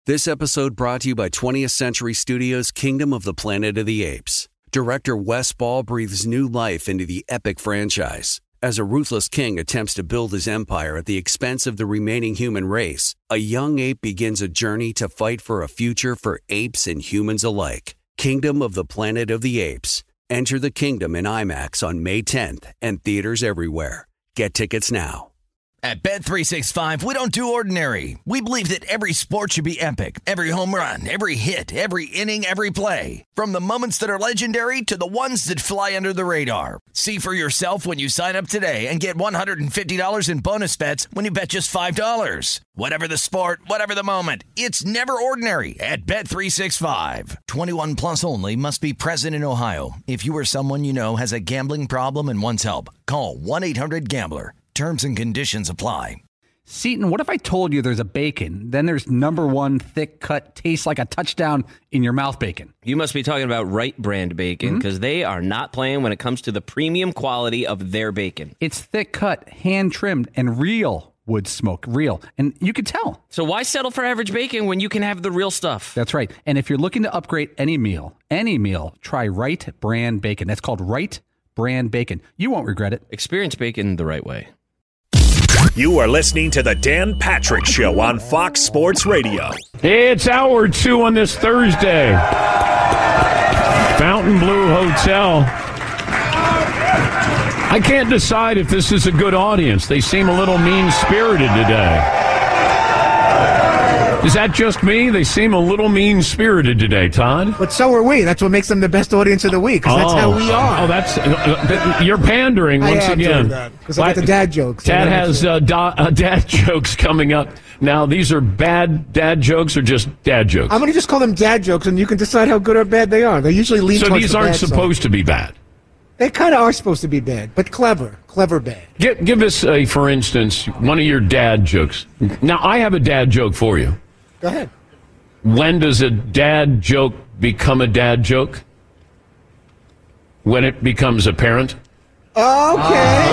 This episode brought to you by 20th Century Studios' Kingdom of the Planet of the Apes. Director Wes Ball breathes new life into the epic franchise. As a ruthless king attempts to build his empire at the expense of the remaining human race, a young ape begins a journey to fight for a future for apes and humans alike. Kingdom of the Planet of the Apes. Enter the kingdom in IMAX on May 10th and theaters everywhere. Get tickets now. At Bet365, we don't do ordinary. We believe that every sport should be epic. Every home run, every hit, every inning, every play. From the moments that are legendary to the ones that fly under the radar. See for yourself when you sign up today and get $150 in bonus bets when you bet just $5. Whatever the sport, whatever the moment, it's never ordinary at Bet365. 21 plus only. Must be present in Ohio. If you or someone you know has a gambling problem and wants help, call 1-800-GAMBLER. Terms and conditions apply. Seton, what if I told you there's a bacon, then there's number one thick cut, tastes like a touchdown in your mouth bacon? You must be talking about Wright brand bacon, because they are not playing when it comes to the premium quality of their bacon. It's thick cut, hand trimmed, and real wood smoke. Real. And you can tell. So why settle for average bacon when you can have the real stuff? That's right. And if you're looking to upgrade any meal, try Wright brand bacon. That's called Wright brand bacon. You won't regret it. Experience bacon the right way. You are listening to the Dan Patrick Show on Fox Sports Radio. It's hour 2 on this Thursday. Fontainebleau Hotel. I can't decide if this is a good audience. They seem a little mean-spirited today. Is that just me? They seem a little mean-spirited today, Todd. But so are we. That's what makes them the best audience of the week, because that's how we are. Oh, that's you're pandering once again. Because I got the dad jokes. Dad has dad jokes coming up. Now, these are bad dad jokes or just dad jokes? I'm going to just call them dad jokes, and you can decide how good or bad they are. They usually lean towards the bad side. So these aren't supposed to be bad? They kind of are supposed to be bad, but clever bad. Give us, for instance, one of your dad jokes. Now, I have a dad joke for you. Go ahead. When does a dad joke become a dad joke? When it becomes apparent? Okay.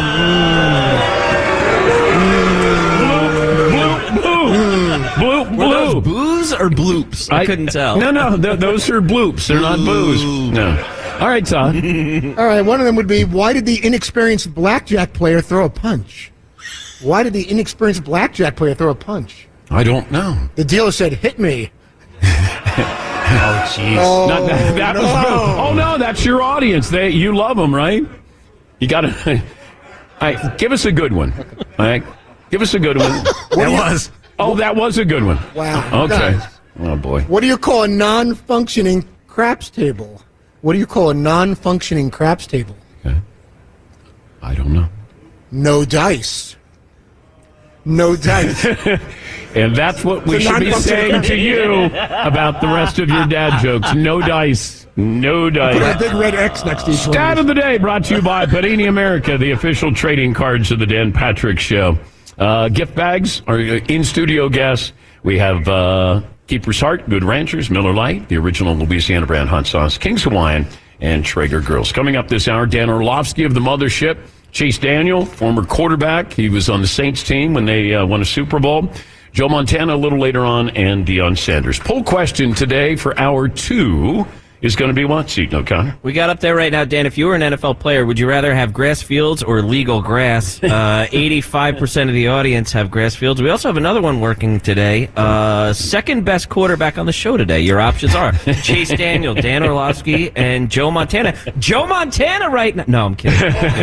Bloop. Were those boos or bloops? I couldn't tell. No, those are bloops. They're not boos. No. All right, Todd. All right, one of them would be, why did the inexperienced blackjack player throw a punch? Why did the inexperienced blackjack player throw a punch? I don't know. The dealer said, hit me. Oh, jeez. Oh, no, that's your audience. You love them, right? You got to... All right, give us a good one. All right, give us a good one. That was a good one. Wow. Okay. Nice. Oh, boy. What do you call a non-functioning craps table? What do you call a non-functioning craps table? Okay. I don't know. No dice. No dice. And that's what we should be saying to you about the rest of your dad jokes. No dice. No dice. Put a big red X next to each one. Stat of the day brought to you by Panini America, the official trading cards of the Dan Patrick Show. Gift bags are in-studio guests. We have Keeper's Heart, Good Ranchers, Miller Lite, the original Louisiana brand hot sauce, King's Hawaiian, and Traeger Grills. Coming up this hour, Dan Orlovsky of the Mothership, Chase Daniel, former quarterback. He was on the Saints team when they won a Super Bowl. Joe Montana a little later on, and Deion Sanders. Poll question today for hour 2 is going to be what, Seton O'Connor? We got up there right now, Dan. If you were an NFL player, would you rather have grass fields or legal grass? 85% of the audience have grass fields. We also have another one working today. Second best quarterback on the show today. Your options are Chase Daniel, Dan Orlovsky, and Joe Montana. Joe Montana right now. No, I'm kidding.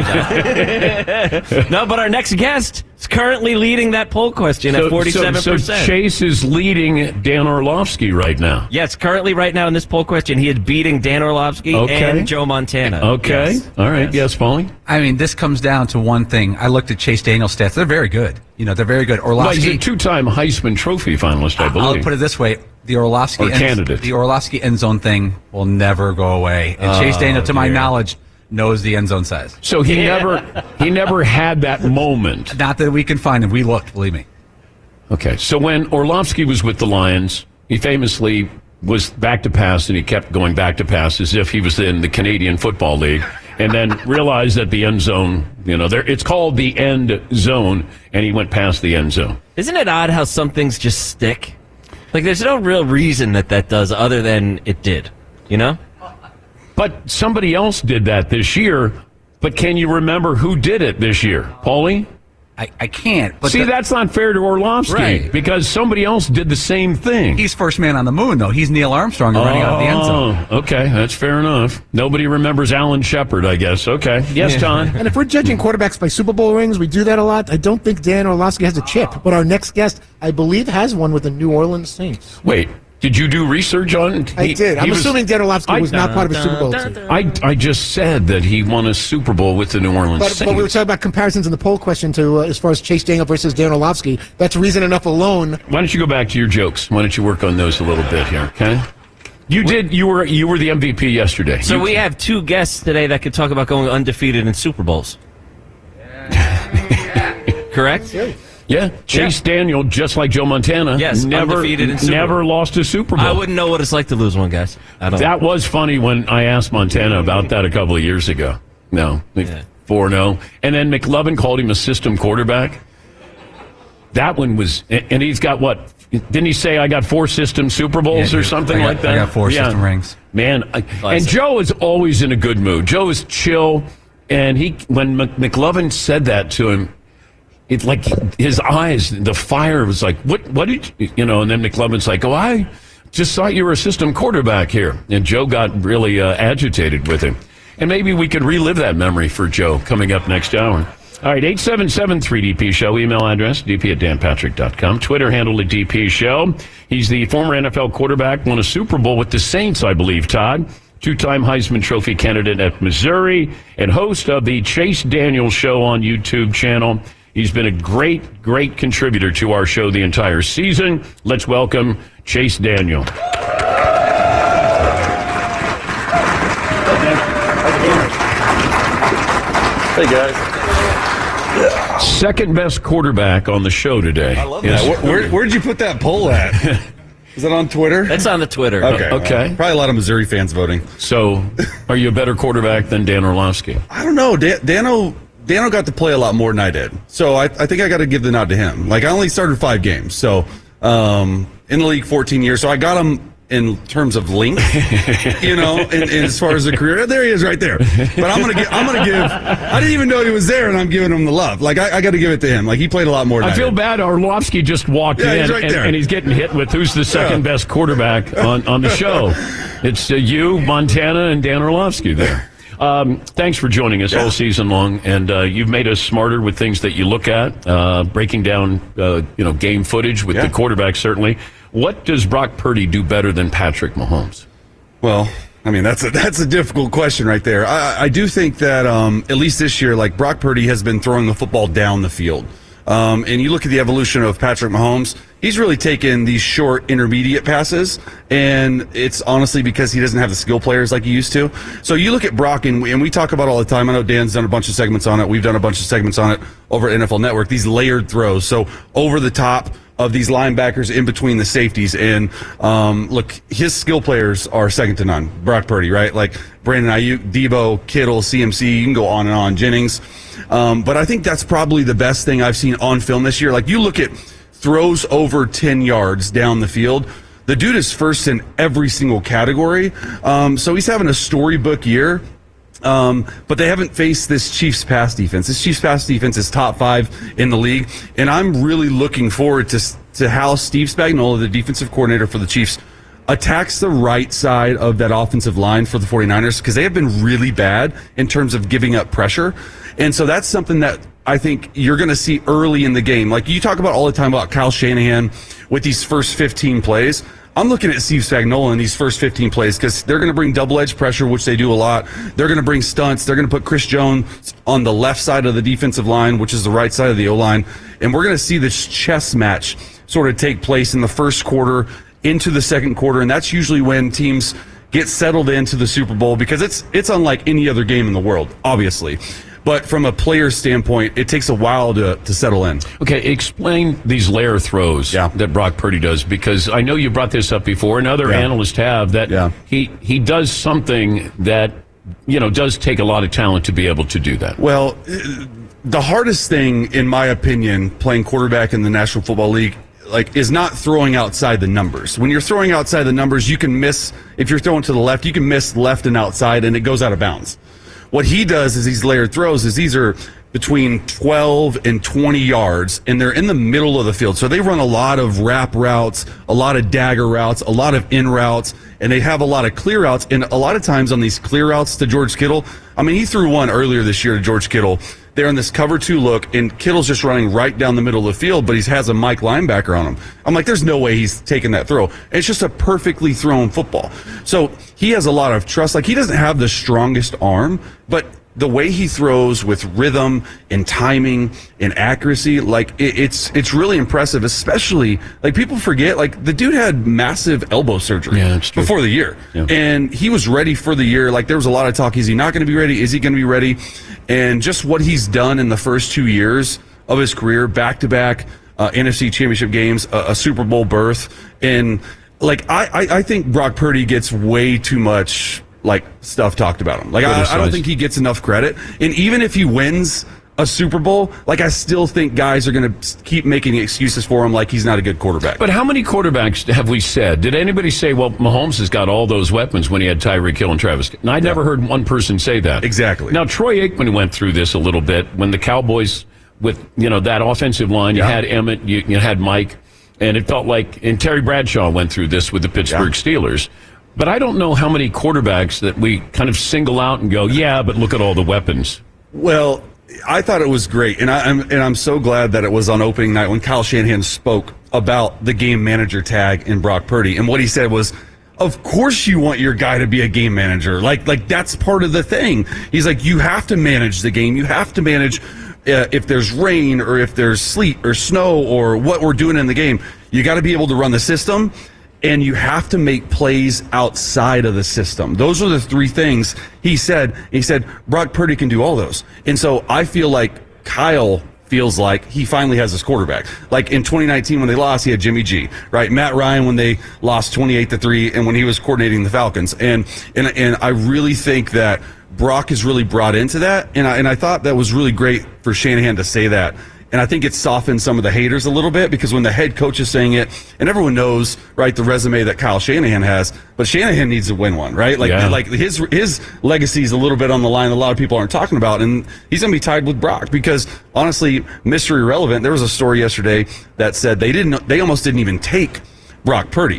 No, but our next guest is currently leading that poll question at 47%. So Chase is leading Dan Orlovsky right now. Yes, currently right now in this poll question, he is beating Dan Orlovsky and Joe Montana. Okay. Yes. All right. Yes, Paulie? I mean, this comes down to one thing. I looked at Chase Daniel's stats. They're very good. They're very good. Orlovsky, he's a 2-time Heisman Trophy finalist, I believe. I'll put it this way. The Orlovsky end zone thing will never go away. And Chase Daniel, to my knowledge, knows the end zone size. So he never had that moment. Not that we can find him. We looked, believe me. Okay. So when Orlovsky was with the Lions, he famously was back to pass, and he kept going back to pass as if he was in the Canadian Football League, and then realized that the end zone, it's called the end zone, and he went past the end zone. Isn't it odd how some things just stick? Like, there's no real reason that does other than it did, you know? But somebody else did that this year, but can you remember who did it this year? Paulie? I can't. But See, that's not fair to Orlovsky, right, because somebody else did the same thing. He's first man on the moon, though. He's Neil Armstrong running out of the end zone. Okay, that's fair enough. Nobody remembers Alan Shepard, I guess. Okay. Yes, Don? And if we're judging quarterbacks by Super Bowl rings, we do that a lot. I don't think Dan Orlovsky has a chip, but our next guest, I believe, has one with the New Orleans Saints. Wait. Did you do research on it? I did. I'm assuming Dan Orlovsky was not part of a Super Bowl team. I just said that he won a Super Bowl with the New Orleans Saints. But we were talking about comparisons in the poll question to as far as Chase Daniel versus Dan Orlovsky. That's reason enough alone. Why don't you go back to your jokes? Why don't you work on those a little bit here, okay? You were the MVP yesterday. So we have two guests today that could talk about going undefeated in Super Bowls. Correct? Yeah, Chase Daniel, just like Joe Montana, undefeated in Super Bowl. Never lost a Super Bowl. I wouldn't know what it's like to lose one, guys. That was funny when I asked Montana about that a couple of years ago. No, 4-0. And then McLovin called him a system quarterback. That one was, and he's got what? Didn't he say I got 4 system Super Bowls or something like that? I got 4 system rings. Man, and Joe is always in a good mood. Joe is chill, and when McLovin said that to him, it's like his eyes, the fire was like, what did you know? And then McLovin's like, I just thought you were a system quarterback here. And Joe got really agitated with him. And maybe we could relive that memory for Joe coming up next hour. All right, 877-3DP Show. Email address, dp@danpatrick.com. Twitter handle at DP Show. He's the former NFL quarterback, won a Super Bowl with the Saints, I believe, Todd. 2-time Heisman Trophy candidate at Missouri and host of the Chase Daniel Show on YouTube channel. He's been a great, great contributor to our show the entire season. Let's welcome Chase Daniel. Hey, guys. Second best quarterback on the show today. I love that. Where'd you put that poll at? Is that on Twitter? That's on the Twitter. Okay. Probably a lot of Missouri fans voting. So, are you a better quarterback than Dan Orlovsky? I don't know. Dano got to play a lot more than I did. So I think I got to give the nod to him. Like, I only started 5 games. So, in the league 14 years. So I got him in terms of length, in as far as the career. There he is right there. But I'm going to give, I didn't even know he was there, and I'm giving him the love. Like, I got to give it to him. Like, he played a lot more than I feel did. bad. Orlovsky just walked in, he's right and he's getting hit with who's the second best quarterback on the show. It's you, Montana, and Dan Orlovsky there. Thanks for joining us all season long, and you've made us smarter with things that you look at, breaking down, game footage with the quarterback, certainly. What does Brock Purdy do better than Patrick Mahomes? Well, I mean, that's a difficult question right there. I do think that, at least this year, like, Brock Purdy has been throwing the football down the field. And you look at the evolution of Patrick Mahomes, he's really taken these short, intermediate passes, and it's honestly because he doesn't have the skill players like he used to. So you look at Brock, and we talk about all the time. I know Dan's done a bunch of segments on it. We've done a bunch of segments on it over at NFL Network, these layered throws. So over the top of these linebackers in between the safeties. And look, his skill players are second to none. Brock Purdy, right? Like Brandon Ayuk, Debo, Kittle, CMC, you can go on and on, Jennings. But I think that's probably the best thing I've seen on film this year. Like, you look at throws over 10 yards down the field. The dude is first in every single category. So he's having a storybook year. But they haven't faced this Chiefs pass defense. This Chiefs pass defense is top 5 in the league. And I'm really looking forward to how Steve Spagnuolo, the defensive coordinator for the Chiefs, attacks the right side of that offensive line for the 49ers, because they have been really bad in terms of giving up pressure. And so that's something that I think you're going to see early in the game. Like, you talk about all the time about Kyle Shanahan with these first 15 plays. I'm looking at Steve Spagnuolo in these first 15 plays, because they're going to bring double-edged pressure, which they do a lot. They're going to bring stunts. They're going to put Chris Jones on the left side of the defensive line, which is the right side of the O-line. And we're going to see this chess match sort of take place in the first quarter into the second quarter. And that's usually when teams get settled into the Super Bowl, because it's unlike any other game in the world, obviously. But from a player standpoint, it takes a while to settle in. Okay, explain these layer throws that Brock Purdy does, because I know you brought this up before, and other analysts have, that he does something that, does take a lot of talent to be able to do that. Well, the hardest thing, in my opinion, playing quarterback in the National Football League, is not throwing outside the numbers. When you're throwing outside the numbers, you can miss. If you're throwing to the left, you can miss left and outside, and it goes out of bounds. What he does is these layered throws is these are between 12 and 20 yards, and they're in the middle of the field. So they run a lot of wrap routes, a lot of dagger routes, a lot of in routes, and they have a lot of clear routes. And a lot of times on these clear routes to George Kittle, I mean, he threw one earlier this year to George Kittle. They're in this cover 2 look, and Kittle's just running right down the middle of the field, but he has a Mike linebacker on him. I'm like, there's no way he's taking that throw. It's just a perfectly thrown football. So he has a lot of trust. Like, he doesn't have the strongest arm, but the way he throws with rhythm and timing and accuracy, like it's really impressive, especially like people forget, like the dude had massive elbow surgery before the year. Yeah. And he was ready for the year. Like there was a lot of talk. Is he not going to be ready? Is he going to be ready? And just what he's done in the first 2 years of his career, back-to-back NFC championship games, a Super Bowl berth. And like, I think Brock Purdy gets way too much stuff talked about him. Like I don't think he gets enough credit. And even if he wins a Super Bowl, like I still think guys are going to keep making excuses for him like he's not a good quarterback. But how many quarterbacks have we said? Did anybody say, well, Mahomes has got all those weapons when he had Tyreek Hill and Travis? And I never heard one person say that. Exactly. Now, Troy Aikman went through this a little bit when the Cowboys, with that offensive line, you had Emmett, you had Mike, and it felt like, and Terry Bradshaw went through this with the Pittsburgh Steelers. But I don't know how many quarterbacks that we kind of single out and go, yeah, but look at all the weapons. Well, I thought it was great, and I'm so glad that it was on opening night when Kyle Shanahan spoke about the game manager tag in Brock Purdy, and what he said was, of course you want your guy to be a game manager. Like that's part of the thing. He's like, you have to manage the game. You have to manage if there's rain or if there's sleet or snow or what we're doing in the game. You got to be able to run the system. And you have to make plays outside of the system. Those are the 3 things he said. He said, Brock Purdy can do all those. And so I feel like Kyle feels like he finally has his quarterback. Like in 2019 when they lost, he had Jimmy G, right? Matt Ryan when they lost 28-3 and when he was coordinating the Falcons. And I really think that Brock is really brought into that. And I thought that was really great for Shanahan to say that. And I think it softened some of the haters a little bit because when the head coach is saying it, and everyone knows, right, the resume that Kyle Shanahan has, but Shanahan needs to win one, right? Like his legacy is a little bit on the line that a lot of people aren't talking about, and he's going to be tied with Brock because, honestly, Mr. Irrelevant, there was a story yesterday that said they almost didn't even take Brock Purdy.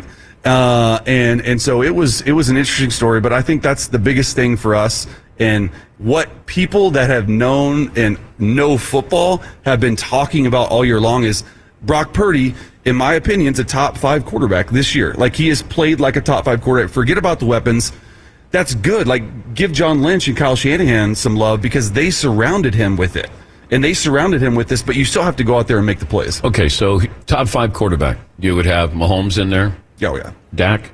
And so it was an interesting story, but I think that's the biggest thing for us. And what people that have known and know football have been talking about all year long is Brock Purdy, in my opinion, is a top 5 quarterback this year. Like, he has played like a top 5 quarterback. Forget about the weapons. That's good. Like, give John Lynch and Kyle Shanahan some love because they surrounded him with it. And they surrounded him with this, but you still have to go out there and make the plays. Okay, so top 5 quarterback. You would have Mahomes in there? Oh, yeah. Dak?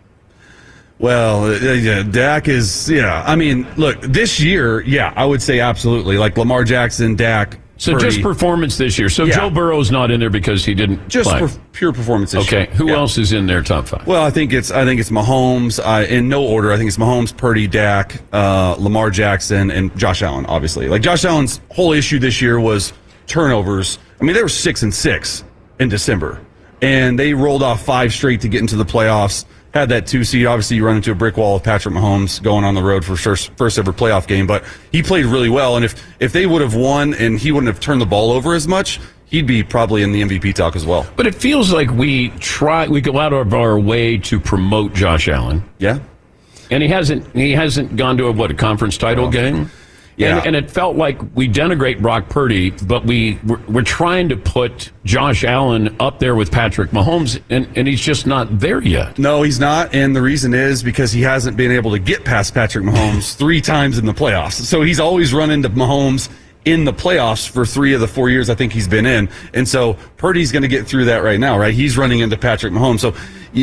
Well, Dak is, I mean, look, this year, I would say absolutely. Like Lamar Jackson, Dak, So Purdy. Just performance this year. So Joe Burrow's not in there because he didn't play. Pure performance this year. Okay, who else is in their top 5? Well, I think it's Mahomes. In no order, I think it's Mahomes, Purdy, Dak, Lamar Jackson, and Josh Allen, obviously. Like, Josh Allen's whole issue this year was turnovers. I mean, they were 6-6 in December, and they rolled off 5 straight to get into the playoffs. Had that 2 seed. Obviously, you run into a brick wall with Patrick Mahomes going on the road for first ever playoff game. But he played really well. And if they would have won and he wouldn't have turned the ball over as much, he'd be probably in the MVP talk as well. But it feels like we go out of our way to promote Josh Allen. Yeah. And he hasn't gone to a conference title game. Yeah. And it felt like we denigrate Brock Purdy, but we're trying to put Josh Allen up there with Patrick Mahomes, and he's just not there yet. No, he's not, and the reason is because he hasn't been able to get past Patrick Mahomes 3 times in the playoffs. So he's always run into Mahomes in the playoffs for 3 of the 4 years I think he's been in. And so Purdy's going to get through that right now, right? He's running into Patrick Mahomes. So,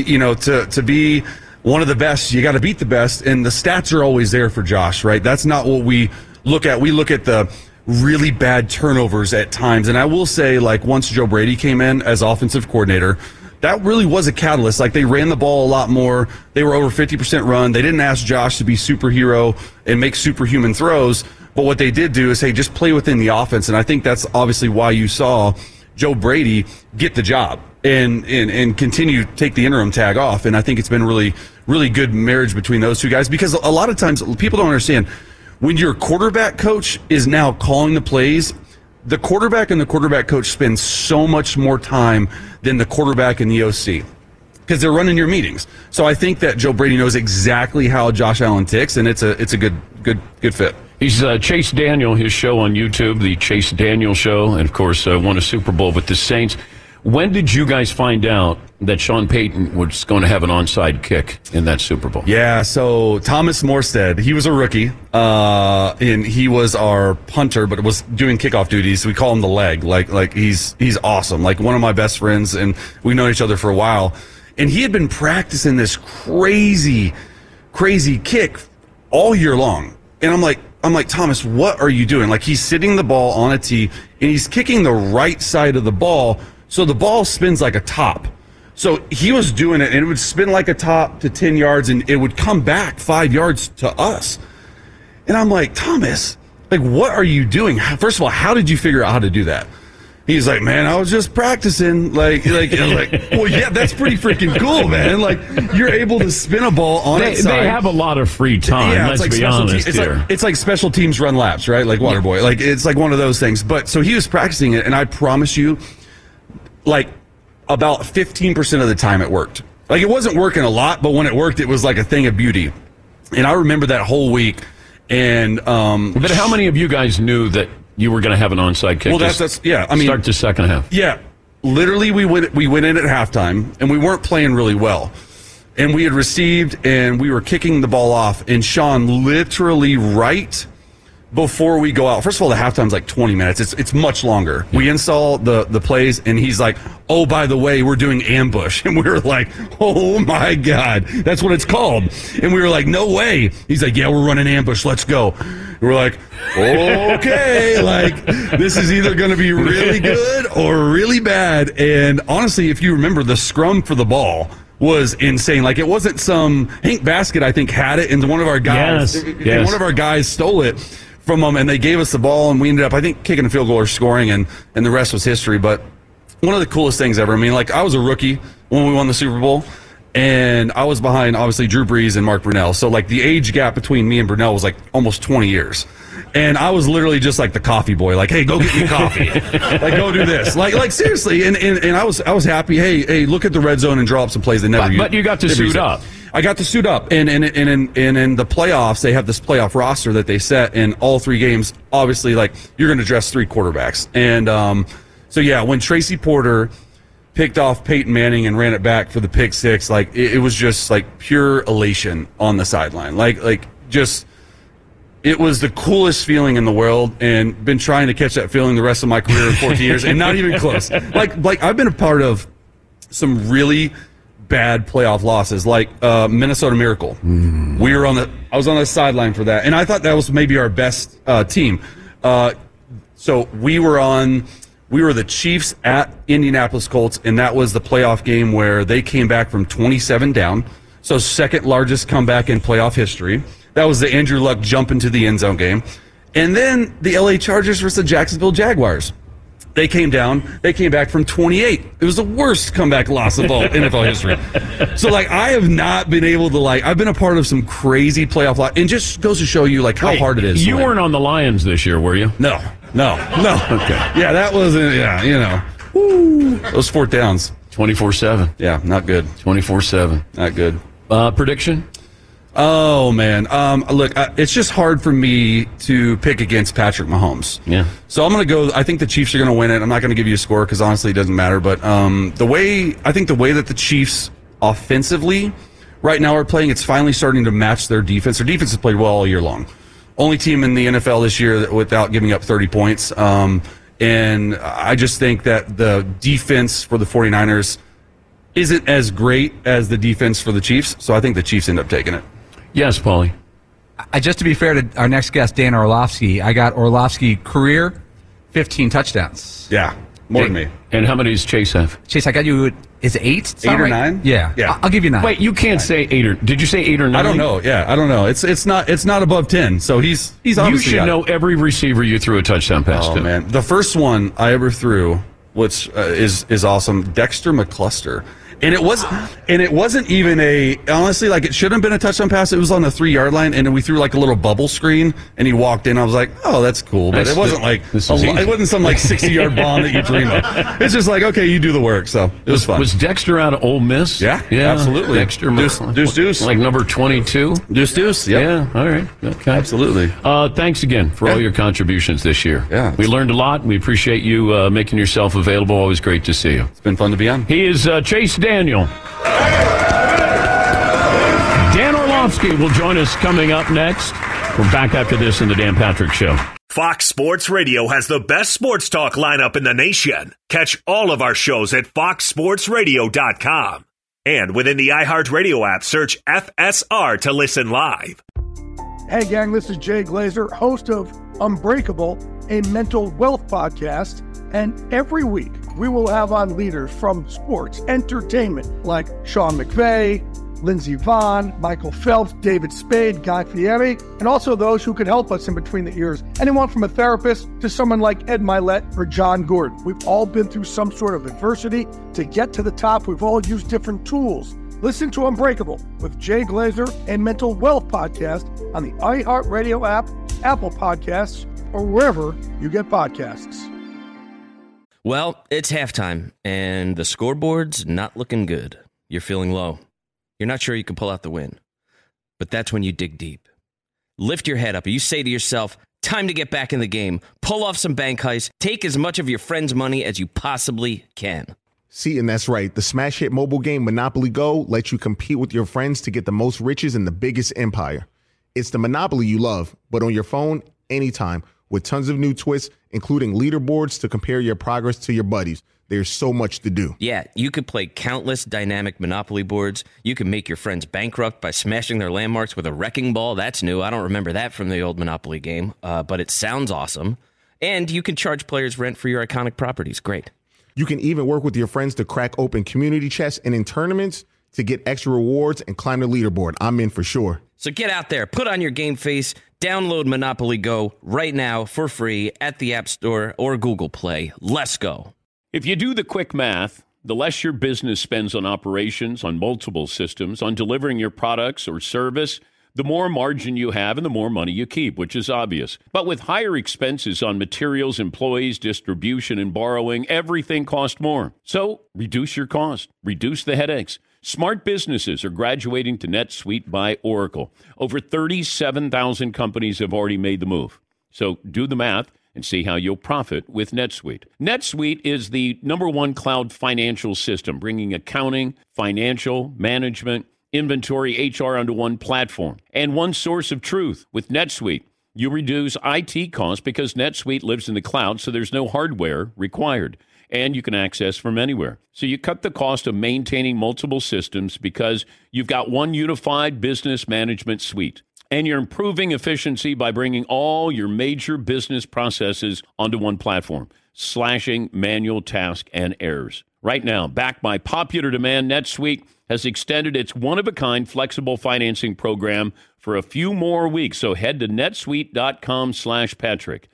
to be one of the best, you got to beat the best, and the stats are always there for Josh, right? That's not what we look at. We look at the really bad turnovers at times. And I will say, like, once Joe Brady came in as offensive coordinator, that really was a catalyst. Like, they ran the ball a lot more. They were over 50% run. They didn't ask Josh to be superhero and make superhuman throws. But what they did do is, hey, just play within the offense. And I think that's obviously why you saw Joe Brady get the job. and continue to take the interim tag off. And I think it's been really, really good marriage between those two guys, because a lot of times people don't understand when your quarterback coach is now calling the plays, the quarterback and the quarterback coach spend so much more time than the quarterback and the OC, because they're running your meetings. So I think that Joe Brady knows exactly how Josh Allen ticks, and it's a good fit. He's Chase Daniel, his show on YouTube, the Chase Daniel Show, and of course won a Super Bowl with the Saints. When did you guys find out that Sean Payton was going to have an onside kick in that Super Bowl? Yeah, so Thomas Morstead, he was a rookie, and he was our punter, but was doing kickoff duties. We call him the leg. Like he's awesome. Like one of my best friends, and we've known each other for a while. And he had been practicing this crazy kick all year long. And I'm like, Thomas, what are you doing? Like, he's sitting the ball on a tee, and he's kicking the right side of the ball, so the ball spins like a top. So he was doing it, and it would spin like a top to 10 yards, and it would come back 5 yards to us. And I'm like, Thomas, like, what are you doing? First of all, how did you figure out how to do that? He's like, man, I was just practicing. Like, I was like, well, yeah, that's pretty freaking cool, man. Like, you're able to spin a ball on its side. They have a lot of free time. Yeah, let's be honest here. It's like special teams run laps, right? Like Waterboy. Like, it's like one of those things. But so he was practicing it, and I promise you, like, about 15% of the time it worked. Like, it wasn't working a lot, but when it worked, it was like a thing of beauty. And I remember that whole week. And but how many of you guys knew that you were going to have an onside kick? Well, that's yeah. I mean, start the second half. Yeah, literally, we went in at halftime, and we weren't playing really well, and we had received, and we were kicking the ball off, and Sean literally right before we go out. First of all, the halftime's like 20 minutes. It's much longer. We install the plays, and he's like, oh, by the way, we're doing ambush. And we were like, oh, my God, that's what it's called. And we were like, no way. He's like, yeah, we're running ambush. Let's go. And we're like, okay, like, this is either going to be really good or really bad. And honestly, if you remember, the scrum for the ball was insane. Like, it wasn't some Hank Baskett, I think, had it, and one of our guys, yes. One of our guys stole it from them, and they gave us the ball, and we ended up, I think, kicking a field goal or scoring, and the rest was history. But one of the coolest things ever. I mean, like, I was a rookie when we won the Super Bowl, and I was behind, obviously, Drew Brees and Mark Brunell. So, like, the age gap between me and Brunell was, like, almost 20 years. And I was literally just like the coffee boy, like, hey, go get me coffee. Like, go do this. Like seriously. And I was happy. Hey, look at the red zone and draw up some plays they never used. But you got to suit up. I got to suit up. And in the playoffs, they have this playoff roster that they set in all three games. Obviously, like, you're going to dress three quarterbacks. And so, yeah, when Tracy Porter picked off Peyton Manning and ran it back for the pick six, like, it was just, like, pure elation on the sideline. Like just... It was the coolest feeling in the world, and been trying to catch that feeling the rest of my career in 14 years, and not even close. Like I've been a part of some really bad playoff losses, like Minnesota Miracle. I was on the sideline for that, and I thought that was maybe our best team. So we were the Chiefs at Indianapolis Colts, and that was the playoff game where they came back from 27 down. So second largest comeback in playoff history. That was the Andrew Luck jump into the end zone game. And then the LA Chargers versus the Jacksonville Jaguars. They came back from 28. It was the worst comeback loss of all NFL history. So, like, I have not been able to, like, I've been a part of some crazy playoff loss. And just goes to show you, like, how hard it is. You weren't on the Lions this year, were you? No. Okay. Yeah, that wasn't, Woo. Those fourth downs. 24/7. Yeah, not good. 24/7. Not good. Prediction? Oh, man. Look, it's just hard for me to pick against Patrick Mahomes. Yeah. So I'm going to go, I think the Chiefs are going to win it. I'm not going to give you a score because honestly it doesn't matter. But the way that the Chiefs offensively right now are playing, it's finally starting to match their defense. Their defense has played well all year long. Only team in the NFL this year without giving up 30 points. And I just think that the defense for the 49ers isn't as great as the defense for the Chiefs. So I think the Chiefs end up taking it. Yes, Paulie. Just to be fair to our next guest, Dan Orlovsky, I got Orlovsky career 15 touchdowns. Yeah, more than me. And how many does Chase have? Chase, I got you. Is it 8? 8 or 9? Yeah. I'll give you 9. Wait, you can't say 8 or... Did you say 8 or 9? I don't know. Yeah, I don't know. It's not above 10. So he's obviously... You should know every receiver you threw a touchdown pass to. Oh, man. The first one I ever threw which is awesome. Dexter McCluster. And it wasn't even honestly, like, it shouldn't have been a touchdown pass. It was on the 3-yard line, and then we threw like a little bubble screen, and he walked in. I was like, oh, that's cool. But it wasn't like, it wasn't some like 60-yard bomb that you dream of. It's just like, okay, you do the work. So it was fun. Was Dexter out of Ole Miss? Yeah, absolutely. Dexter Deuce. Like number 22? Deuce, yep. Yeah, all right. Okay. Absolutely. Thanks again for all your contributions this year. Yeah. We learned a lot. We appreciate you making yourself available. Always great to see you. It's been fun to be on. He is Chase Daniel. Dan Orlovsky will join us coming up next. We're back after this in the Dan Patrick Show. Fox Sports Radio has the best sports talk lineup in the nation. Catch all of our shows at foxsportsradio.com. And within the iHeartRadio app, search FSR to listen live. Hey, gang, this is Jay Glazer, host of Unbreakable, a mental wealth podcast. And every week, we will have on leaders from sports, entertainment, like Sean McVay, Lindsey Vonn, Michael Phelps, David Spade, Guy Fieri, and also those who could help us in between the ears. Anyone from a therapist to someone like Ed Milet or John Gordon. We've all been through some sort of adversity. To get to the top, we've all used different tools. Listen to Unbreakable with Jay Glazer and Mental Wealth Podcast on the iHeartRadio app, Apple Podcasts, or wherever you get podcasts. Well, it's halftime, and the scoreboard's not looking good. You're feeling low. You're not sure you can pull out the win. But that's when you dig deep. Lift your head up, and you say to yourself, time to get back in the game. Pull off some bank heists. Take as much of your friend's money as you possibly can. See, and that's right. The smash hit mobile game Monopoly Go lets you compete with your friends to get the most riches in the biggest empire. It's the Monopoly you love, but on your phone, anytime, with tons of new twists, including leaderboards to compare your progress to your buddies. There's so much to do. Yeah, you could play countless dynamic Monopoly boards. You can make your friends bankrupt by smashing their landmarks with a wrecking ball. That's new. I don't remember that from the old Monopoly game, but it sounds awesome. And you can charge players rent for your iconic properties. Great. You can even work with your friends to crack open community chests and in tournaments to get extra rewards and climb the leaderboard. I'm in for sure. So get out there, put on your game face, download Monopoly Go right now for free at the App Store or Google Play. Let's go. If you do the quick math, the less your business spends on operations, on multiple systems, on delivering your products or service, the more margin you have and the more money you keep, which is obvious. But with higher expenses on materials, employees, distribution, and borrowing, everything costs more. So reduce your cost, reduce the headaches. Smart businesses are graduating to NetSuite by Oracle. Over 37,000 companies have already made the move. So do the math and see how you'll profit with NetSuite. NetSuite is the #1 cloud financial system, bringing accounting, financial, management, inventory, HR onto one platform and one source of truth. With NetSuite, you reduce IT costs because NetSuite lives in the cloud, so there's no hardware required. And you can access from anywhere. So you cut the cost of maintaining multiple systems because you've got one unified business management suite. And you're improving efficiency by bringing all your major business processes onto one platform, slashing manual tasks and errors. Right now, backed by popular demand, NetSuite has extended its one-of-a-kind flexible financing program for a few more weeks. So head to netsuite.com/Patrick.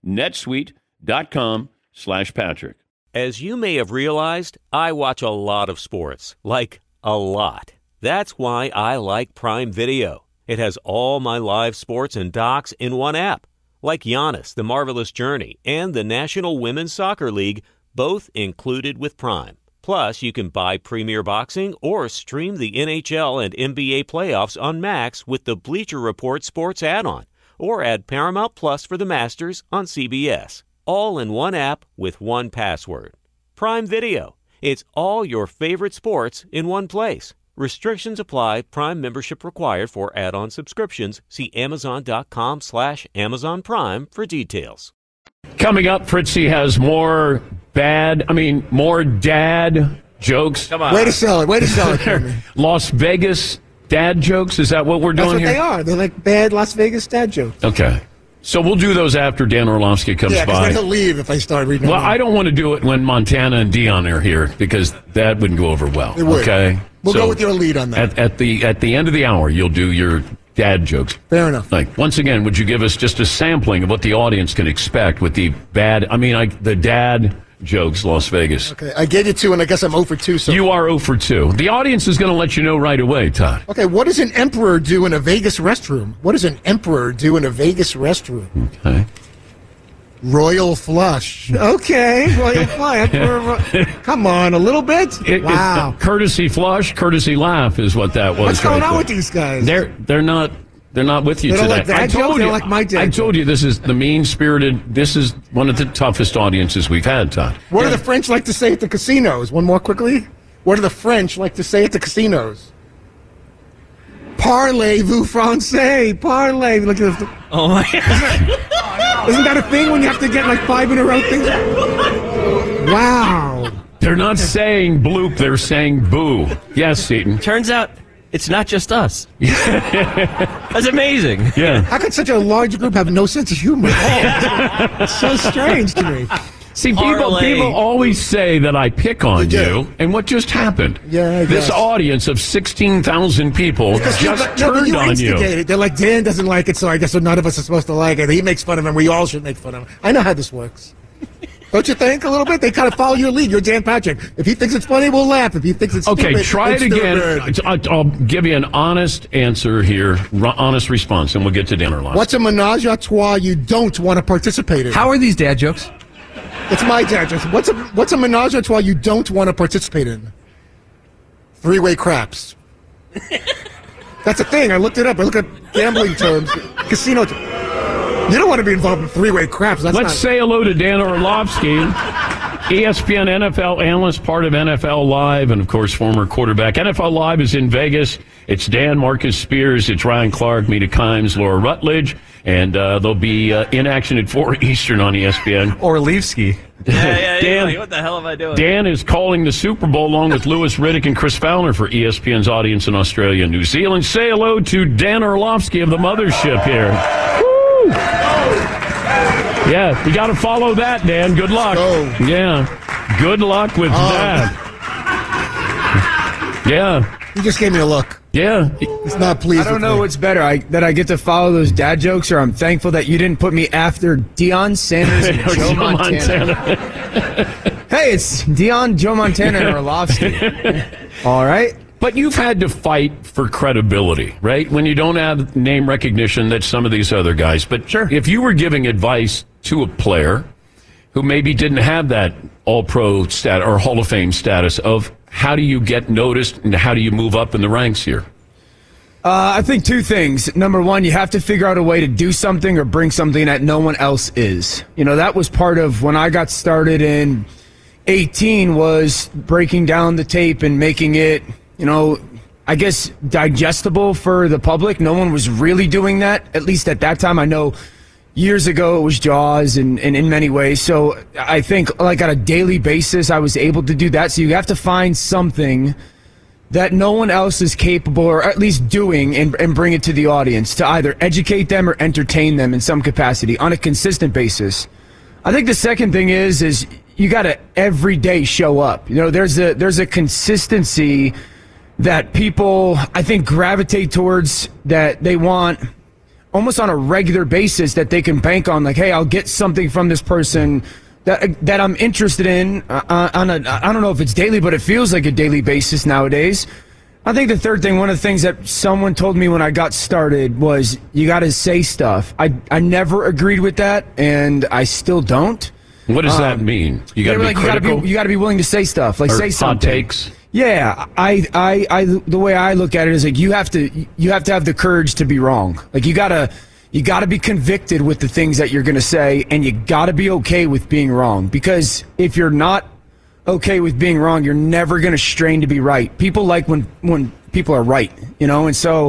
netsuite.com/Patrick. As you may have realized, I watch a lot of sports, like a lot. That's why I like Prime Video. It has all my live sports and docs in one app, like Giannis, The Marvelous Journey, and the National Women's Soccer League, both included with Prime. Plus, you can buy Premier Boxing or stream the NHL and NBA playoffs on Max with the Bleacher Report Sports add-on, or add Paramount Plus for the Masters on CBS. All in one app with one password. Prime Video. It's all your favorite sports in one place. Restrictions apply. Prime membership required for add-on subscriptions. See Amazon.com/Amazon Prime for details. Coming up, Fritzy has more dad jokes. Come on. Way to sell it. Las Vegas dad jokes. Is that what we're doing here? That's what they are. They're like bad Las Vegas dad jokes. Okay. So we'll do those after Dan Orlovsky comes by. Yeah, he'll leave if I start reading. Well, I don't want to do it when Montana and Dion are here because that wouldn't go over well. It would. Okay. We'll go with your lead on that. At the end of the hour, you'll do your dad jokes. Fair enough. Like, once again, would you give us just a sampling of what the audience can expect with the bad? I mean, like the dad jokes, Las Vegas. Okay, I gave you 2, and I guess I'm 0 for 2. So you are 0 for 2. The audience is going to let you know right away, Todd. Okay, what does an emperor do in a Vegas restroom? What does an emperor do in a Vegas restroom? Okay. Royal flush. Okay, royal flush. Come on, a little bit? Wow. Courtesy flush, courtesy laugh is what that was. What's going on with these guys? They're not with you today. Like that joke? They're like my dad. I told you this is the mean-spirited. This is one of the toughest audiences we've had, Todd. What do the French like to say at the casinos? One more quickly. What do the French like to say at the casinos? Parlez-vous français? Parlez. Look at this. Oh my God. Isn't that a thing when you have to get like 5 in a row things? Wow. They're not saying bloop, they're saying boo. Yes, Seton. Turns out it's not just us. That's amazing. Yeah. How could such a large group have no sense of humor at all? It's so strange to me. See, people always say that I pick on you, and what just happened? Yeah, this audience of 16,000 people just turned on you. They're like, Dan doesn't like it, so I guess none of us are supposed to like it. He makes fun of him. We all should make fun of him. I know how this works. Don't you think a little bit? They kind of follow your lead. You're Dan Patrick. If he thinks it's funny, we'll laugh. If he thinks it's stupid, okay, try it again. I'll give you an honest answer here, honest response, and we'll get to dinner. What's a menage a trois you don't want to participate in? How are these dad jokes? It's my dad jokes. What's a menage a trois you don't want to participate in? 3-way craps. That's a thing. I looked it up. I look at gambling terms, casino terms. You don't want to be involved in 3-way craps. Let's say hello to Dan Orlovsky, ESPN NFL analyst, part of NFL Live, and, of course, former quarterback. NFL Live is in Vegas. It's Dan, Marcus Spears, it's Ryan Clark, Mina Kimes, Laura Rutledge, and they'll be in action at 4 Eastern on ESPN. Orlovsky. Yeah, Dan, like, what the hell am I doing? Dan is calling the Super Bowl along with Lewis Riddick and Chris Fowler for ESPN's audience in Australia and New Zealand. Say hello to Dan Orlovsky of the Mothership here. Woo! Yeah, you got to follow that, Dan. Good luck. Yeah, good luck with that. Yeah. He just gave me a look. Yeah. He's not pleased. I don't know what's better, that I get to follow those dad jokes, or I'm thankful that you didn't put me after Deion Sanders and Joe Montana. Hey, it's Deion, Joe Montana, and Orlovsky. All right. But you've had to fight for credibility, right? When you don't have name recognition that some of these other guys. But sure, if you were giving advice to a player who maybe didn't have that All-Pro status or Hall of Fame status of how do you get noticed and how do you move up in the ranks here? I think 2 things. Number 1, you have to figure out a way to do something or bring something that no one else is. You know, that was part of when I got started in 18 was breaking down the tape and making it, you know, I guess digestible for the public. No one was really doing that, at least at that time. I know years ago it was Jaws and in many ways. So I think like on a daily basis I was able to do that. So you have to find something that no one else is capable or at least doing and bring it to the audience to either educate them or entertain them in some capacity on a consistent basis. I think the second thing is you got to every day show up. You know, there's a consistency that people, I think, gravitate towards, that they want almost on a regular basis that they can bank on. Like, hey, I'll get something from this person that I'm interested in I don't know if it's daily, but it feels like a daily basis nowadays. I think the third thing, one of the things that someone told me when I got started was you got to say stuff. I never agreed with that, and I still don't. What does that mean? You got to be critical? You got to be willing to say stuff. Like, say something. Hot takes? Yeah, I the way I look at it is like you have to have the courage to be wrong. Like you gotta be convicted with the things that you're gonna say, and you gotta be okay with being wrong. Because if you're not okay with being wrong, you're never gonna strain to be right. People like when people are right, you know. And so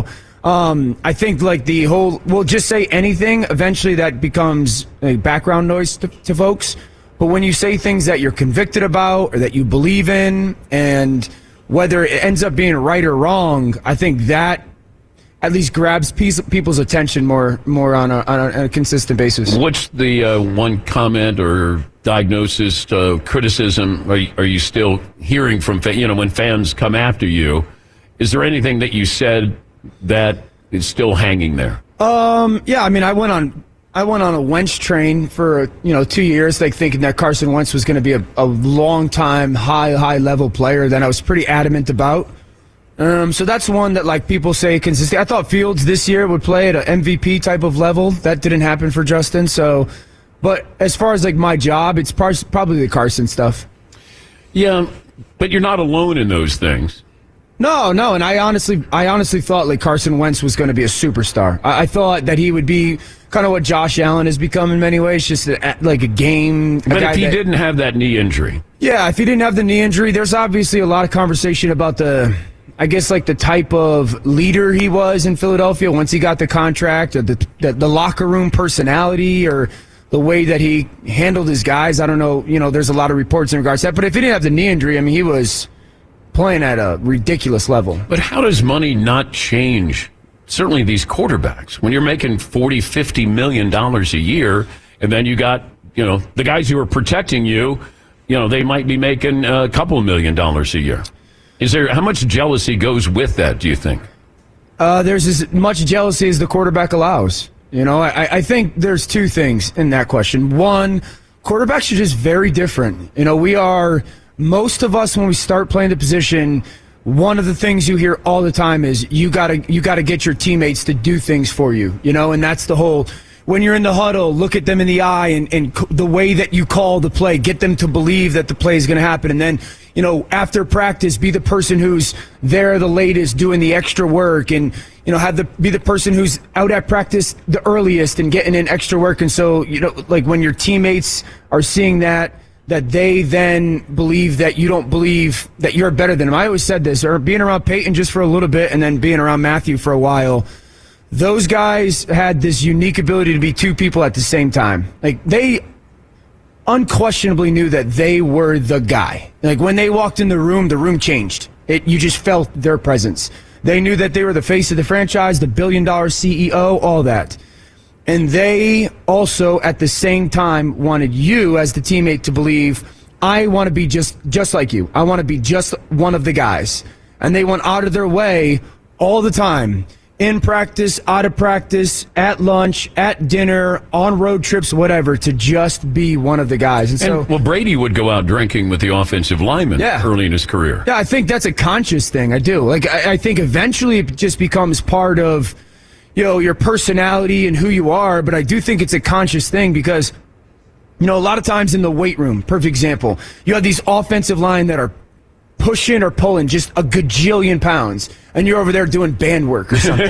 I think like the whole we'll just say anything. Eventually, that becomes a background noise to folks. But when you say things that you're convicted about or that you believe in, and whether it ends up being right or wrong, I think that at least grabs people's attention more on a consistent basis. What's the one comment or diagnosis, criticism are you still hearing from when fans come after you? Is there anything that you said that is still hanging there? Yeah, I mean, I I went on a Wentz train for 2 years, thinking that Carson Wentz was going to be a long-time, high-level player that I was pretty adamant about. So that's one that people say consistent. I thought Fields this year would play at an MVP type of level. That didn't happen for Justin. So, but as far as my job, it's probably the Carson stuff. Yeah, but you're not alone in those things. No, and I honestly thought Carson Wentz was going to be a superstar. I thought that he would be kind of what Josh Allen has become in many ways, just a game. But if he didn't have that knee injury, yeah, if he didn't have the knee injury, there's obviously a lot of conversation about the type of leader he was in Philadelphia once he got the contract, or the locker room personality, or the way that he handled his guys. I don't know. There's a lot of reports in regards to that. But if he didn't have the knee injury, he was playing at a ridiculous level. But how does money not change? Certainly these quarterbacks, when you're making $40-50 million a year, and then you got, the guys who are protecting you, they might be making a couple $1 million a year. How much jealousy goes with that, do you think? There's as much jealousy as the quarterback allows. I think there's two things in that question. One, quarterbacks are just very different. Most of us, when we start playing the position, one of the things you hear all the time is you gotta get your teammates to do things for you, and that's the whole, when you're in the huddle, look at them in the eye and the way that you call the play, get them to believe that the play is going to happen. And then, after practice, be the person who's there the latest doing the extra work, and, be the person who's out at practice the earliest and getting in extra work. And so, when your teammates are seeing that they then believe that you don't believe that you're better than them. I always said this, or being around Peyton just for a little bit and then being around Matthew for a while, those guys had this unique ability to be two people at the same time. They unquestionably knew that they were the guy. When they walked in the room changed. You just felt their presence. They knew that they were the face of the franchise, the billion-dollar CEO, all that. And they also, at the same time, wanted you as the teammate to believe, I want to be just like you. I want to be just one of the guys. And they went out of their way all the time, in practice, out of practice, at lunch, at dinner, on road trips, whatever, to just be one of the guys. And so, Brady would go out drinking with the offensive linemen early in his career. Yeah, I think that's a conscious thing. I do. I think eventually it just becomes part of your personality and who you are, but I do think it's a conscious thing because, a lot of times in the weight room, perfect example, you have these offensive line that are pushing or pulling just a gajillion pounds, and you're over there doing band work or something.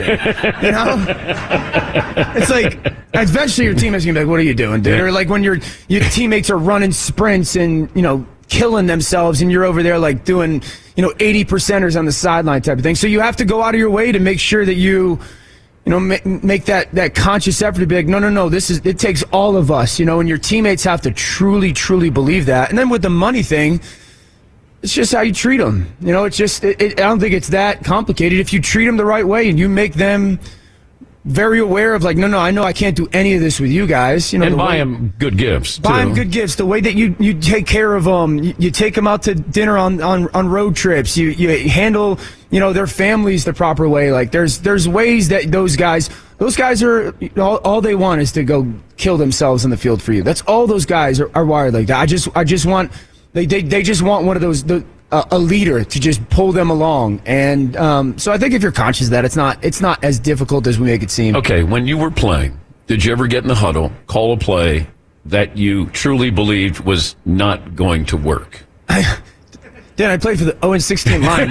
It's eventually your teammate's going to be like, what are you doing, dude? Or when your teammates are running sprints and, killing themselves, and you're over there doing, 80%ers on the sideline type of thing. So you have to go out of your way to make sure that you make that conscious effort to be like, no, it takes all of us, and your teammates have to truly, truly believe that. And then with the money thing, it's just how you treat them. It's just, I don't think it's that complicated. If you treat them the right way and you make them very aware of no, I know I can't do any of this with you guys. And buy them good gifts. Buy them good gifts. The way that you take care of them, you take them out to dinner on road trips. You handle their families the proper way. There's ways that those guys are all they want is to go kill themselves in the field for you. That's all those guys are wired like that. I just want they just want one of those a leader to just pull them along. And so I think if you're conscious of that, it's not as difficult as we make it seem. Okay, when you were playing, did you ever get in the huddle, call a play that you truly believed was not going to work? Dan, I played for the 0-16 Lions,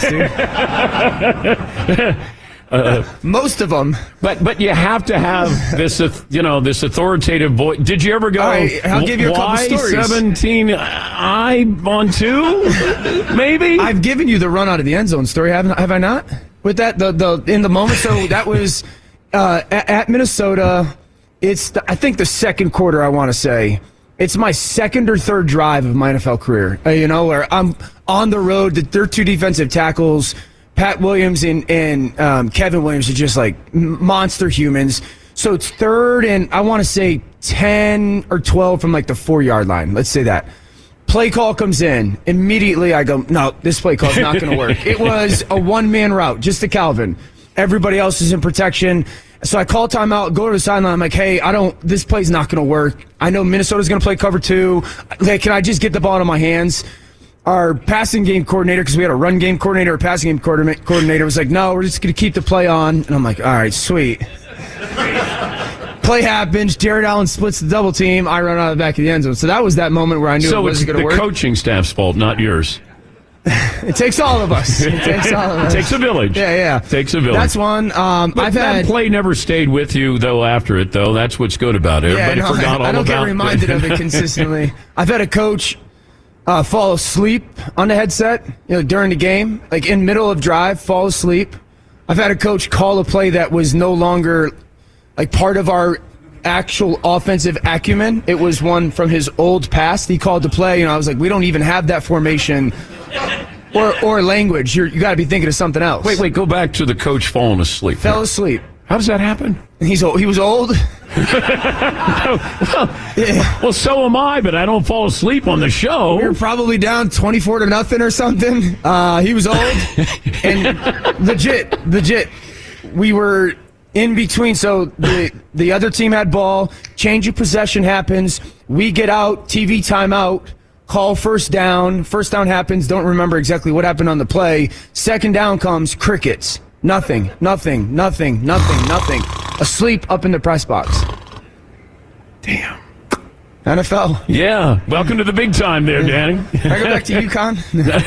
dude. Most of them. But you have to have this authoritative voice. Did you ever go, I'll give you a couple stories. 17 I on 2? Maybe? I've given you the run out of the end zone story, have I not? With that, the in the moment. So that was at Minnesota. It's I think the second quarter, I want to say. It's my second or third drive of my NFL career, where I'm on the road. Their two defensive tackles, Pat Williams and Kevin Williams, are just monster humans. So it's third and I want to say 10 or 12 from the 4-yard line. Let's say that. Play call comes in. Immediately I go, no, this play call is not going to work. It was a one-man route, just to Calvin. Everybody else is in protection. So I call timeout, go to the sideline. I'm like, hey, this play's not going to work. I know Minnesota's going to play cover 2. Like, can I just get the ball in my hands? Our passing game coordinator, because we had a run game coordinator, a passing game coordinator was like, no, we're just going to keep the play on. And I'm like, all right, sweet. Play happens. Jared Allen splits the double team. I run out of the back of the end zone. So that was that moment where I knew it wasn't going to work. So it's the coaching staff's fault, not yours. It takes all of us. It takes a village. Yeah. Takes a village. That's one. But that play never stayed with you, though, after it, though. That's what's good about it. Yeah, I don't get reminded of it consistently. I've had a coach fall asleep on the headset, during the game, like in middle of drive, fall asleep. I've had a coach call a play that was no longer like part of our actual offensive acumen. It was one from his old past. He called the play, and I was like, we don't even have that formation or language. You got to be thinking of something else. Wait, go back to the coach falling asleep. Fell asleep. How does that happen? He's old. He was old. Well, so am I, but I don't fall asleep on the show. We were probably down 24-0 or something. He was old. And legit, we were in between. So the other team had ball. Change of possession happens. We get out. TV timeout. Call first down. First down happens. Don't remember exactly what happened on the play. Second down comes. Crickets. Nothing. Asleep up in the press box. Damn. NFL. Yeah. Welcome to the big time there, Danny. Can I go back to UConn?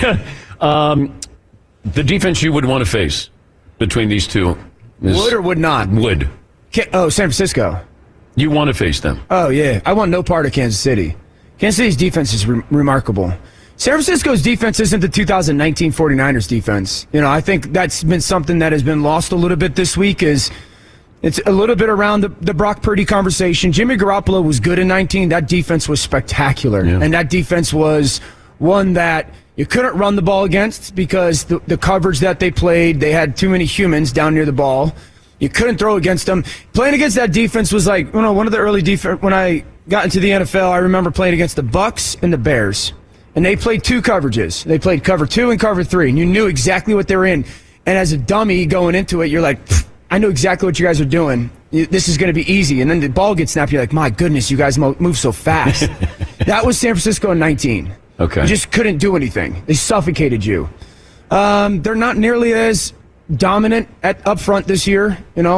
The defense you would want to face between these two would or would not? Would. San Francisco. You want to face them? Oh, yeah. I want no part of Kansas City. Kansas City's defense is remarkable. San Francisco's defense isn't the 2019 49ers defense. I think that's been something that has been lost a little bit this week. It's a little bit around the Brock Purdy conversation. Jimmy Garoppolo was good in 19. That defense was spectacular. Yeah. And that defense was one that you couldn't run the ball against because the coverage that they played, they had too many humans down near the ball. You couldn't throw against them. Playing against that defense was like, one of the early defense. When I got into the NFL, I remember playing against the Bucks and the Bears. And they played 2 coverages. They played cover 2 and cover 3. And you knew exactly what they were in. And as a dummy going into it, you're like, I know exactly what you guys are doing. This is going to be easy. And then the ball gets snapped. You're like, my goodness, you guys move so fast. That was San Francisco in 19. Okay. You just couldn't do anything. They suffocated you. They're not nearly as dominant up front this year.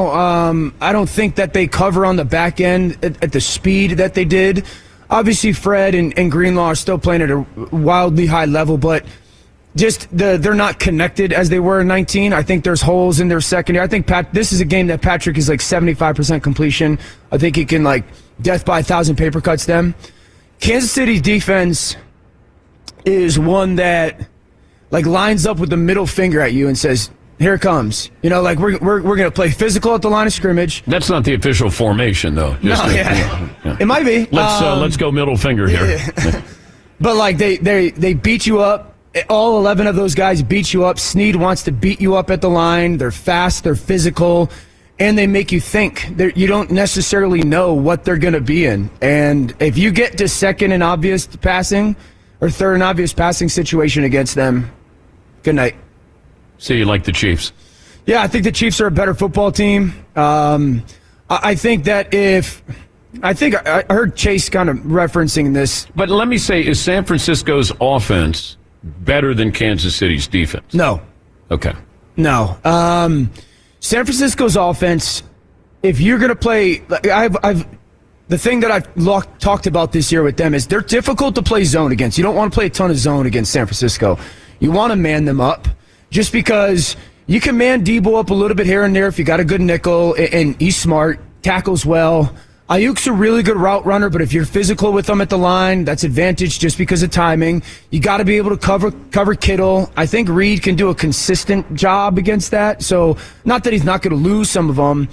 I don't think that they cover on the back end at the speed that they did. Obviously, Fred and Greenlaw are still playing at a wildly high level, but just they're not connected as they were in 19. I think there's holes in their secondary. I think this is a game that Patrick is like 75% completion. I think he can death by 1,000 paper cuts them. Kansas City's defense is one that lines up with the middle finger at you and says, here it comes. We're going to play physical at the line of scrimmage. That's not the official formation, though. Yeah. It might be. Let's go middle finger here. Yeah. But they beat you up. All 11 of those guys beat you up. Snead wants to beat you up at the line. They're fast. They're physical. And they make you think. You don't necessarily know what they're going to be in. And if you get to second and obvious passing or third and obvious passing situation against them, good night. So you like the Chiefs? Yeah, I think the Chiefs are a better football team. I think that I heard Chase kind of referencing this. But let me say, is San Francisco's offense better than Kansas City's defense? No. Okay. No. San Francisco's offense, if you're going to play, the thing that I've talked about this year with them is they're difficult to play zone against. You don't want to play a ton of zone against San Francisco. You want to man them up. Just because you can man Debo up a little bit here and there if you got a good nickel, and he's smart, tackles well. Ayuk's a really good route runner, but if you're physical with him at the line, that's advantage just because of timing. You got to be able to cover Kittle. I think Reed can do a consistent job against that. So not that he's not going to lose some of them.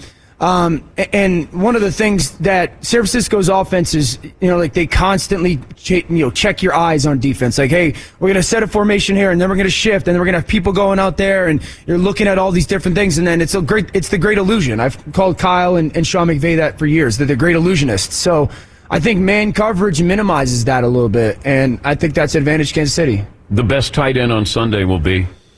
And one of the things that San Francisco's offense is, they constantly, check your eyes on defense. Hey, we're going to set a formation here, and then we're going to shift, and then we're going to have people going out there, and you're looking at all these different things, and then it's the great illusion. I've called Kyle and Sean McVay that for years. They're the great illusionists. So I think man coverage minimizes that a little bit, and I think that's advantage Kansas City. The best tight end on Sunday will be?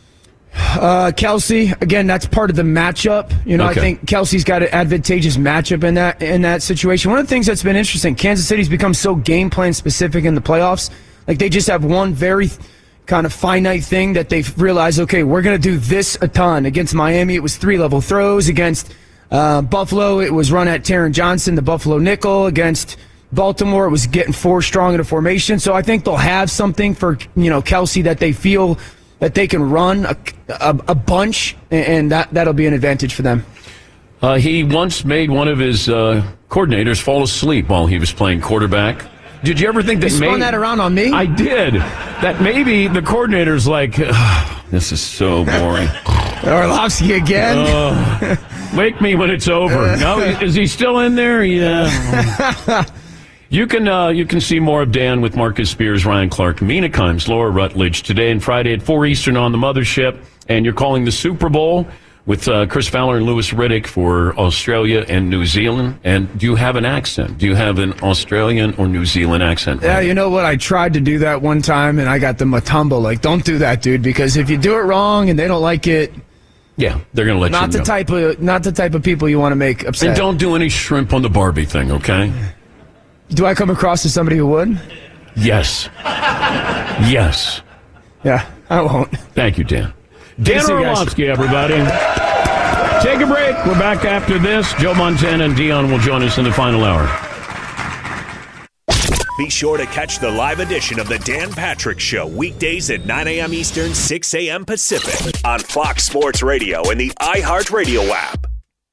Kelsey, again, that's part of the matchup. I think Kelsey's got an advantageous matchup in that situation. One of the things that's been interesting, Kansas City's become so game plan specific in the playoffs. Like, they just have one very kind of finite thing that they've realized, okay, we're going to do this a ton. Against Miami, it was 3-level throws. Against Buffalo, it was run at Taron Johnson, the Buffalo nickel. Against Baltimore, it was getting 4 strong in a formation. So I think they'll have something for, Kelsey that they feel that they can run a bunch, and that'll be an advantage for them. He once made one of his coordinators fall asleep while he was playing quarterback. Did you ever think that? You spun that around on me? I did. That maybe the coordinator's like, this is so boring. Orlovsky again? Wake me when it's over. No, is he still in there? Yeah. You can see more of Dan with Marcus Spears, Ryan Clark, Mina Kimes, Laura Rutledge today and Friday at 4 Eastern on the Mothership. And you're calling the Super Bowl with Chris Fowler and Lewis Riddick for Australia and New Zealand. And do you have an accent? Do you have an Australian or New Zealand accent? Yeah, you know what? I tried to do that one time, and I got the matumbo. Like, don't do that, dude, because if you do it wrong and they don't like it, yeah, they're going to let you know. Not the type of people you want to make upset. And don't do any shrimp on the Barbie thing, okay? Do I come across as somebody who would? Yes. Yes. Yeah, I won't. Thank you, Dan. Dan Orlovsky, everybody. Take a break. We're back after this. Joe Montana and Dion will join us in the final hour. Be sure to catch the live edition of the Dan Patrick Show weekdays at 9 a.m. Eastern, 6 a.m. Pacific on Fox Sports Radio and the iHeartRadio app.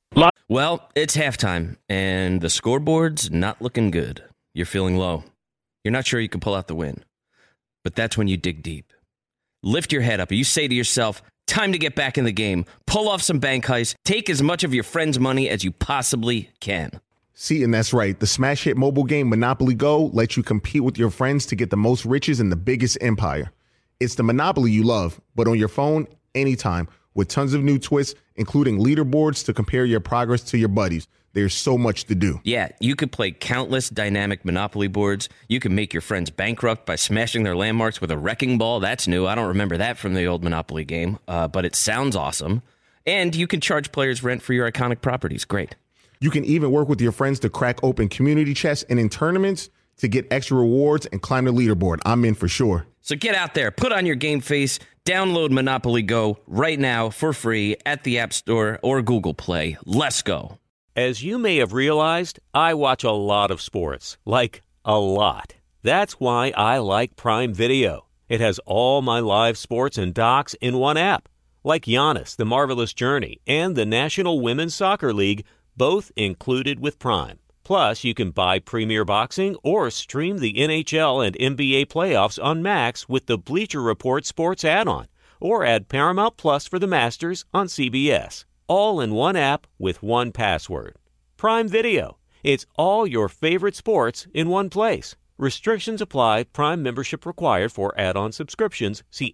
Well, it's halftime, and the scoreboard's not looking good. You're feeling low. You're not sure you can pull out the win. But that's when you dig deep. Lift your head up, and you say to yourself, time to get back in the game. Pull off some bank heists. Take as much of your friend's money as you possibly can. See, and that's right. The smash hit mobile game Monopoly Go lets you compete with your friends to get the most riches in the biggest empire. It's the Monopoly you love, but on your phone, anytime, with tons of new twists, including leaderboards to compare your progress to your buddies. There's so much to do. Yeah, you could play countless dynamic Monopoly boards. You can make your friends bankrupt by smashing their landmarks with a wrecking ball. That's new. I don't remember that from the old Monopoly game, but it sounds awesome. And you can charge players rent for your iconic properties. Great. You can even work with your friends to crack open community chests and in tournaments to get extra rewards and climb the leaderboard. I'm in for sure. So get out there, put on your game face, download Monopoly Go right now for free at the App Store or Google Play. Let's go. As you may have realized, I watch a lot of sports, like a lot. That's why I like Prime Video. It has all my live sports and docs in one app, like Giannis, The Marvelous Journey, and the National Women's Soccer League, both included with Prime. Plus, you can buy Premier Boxing or stream the NHL and NBA playoffs on Max with the Bleacher Report Sports add-on, or add Paramount Plus for the Masters on CBS. All in one app with one password. Prime Video. It's all your favorite sports in one place. Restrictions apply. Prime membership required for add-on subscriptions. See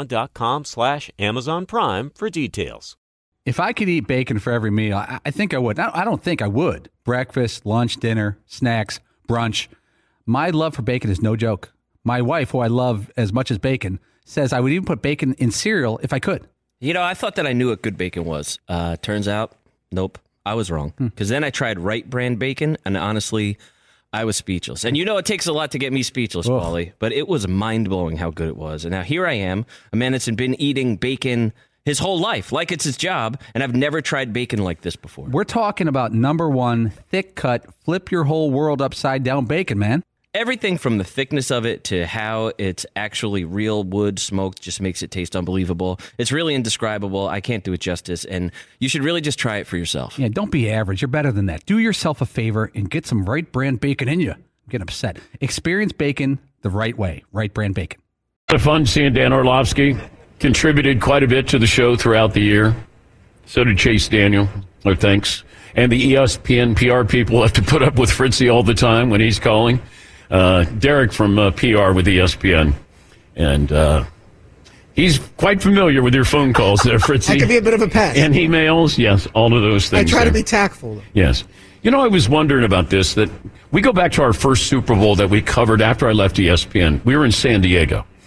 Amazon.com/Amazon Prime for details. If I could eat bacon for every meal, I think I would. I don't think I would. Breakfast, lunch, dinner, snacks, brunch. My love for bacon is no joke. My wife, who I love as much as bacon, says I would even put bacon in cereal if I could. You know, I thought that I knew what good bacon was. Turns out, nope, I was wrong. Because then I tried Wright brand bacon, and honestly, I was speechless. And you know it takes a lot to get me speechless, Paulie, but it was mind-blowing how good it was. And now here I am, a man that's been eating bacon his whole life, like it's his job, and I've never tried bacon like this before. We're talking about number one, thick-cut, flip your whole world upside-down bacon, man. Everything from the thickness of it to how it's actually real wood smoked just makes it taste unbelievable. It's really indescribable. I can't do it justice, and you should really just try it for yourself. Yeah, don't be average. You're better than that. Do yourself a favor and get some Wright brand bacon in you. I'm getting upset. Experience bacon the right way. Wright brand bacon. A lot of fun seeing Dan Orlovsky. Contributed quite a bit to the show throughout the year. So did Chase Daniel. Our thanks. And the ESPN PR people have to put up with Fritzy all the time when he's calling. Derek from PR with ESPN. And he's quite familiar with your phone calls there, Fritzy. I can be a bit of a pest. And emails, yes, all of those things. I try to be tactful. Yes. You know, I was wondering about this, that we go back to our first Super Bowl that we covered after I left ESPN. We were in San Diego.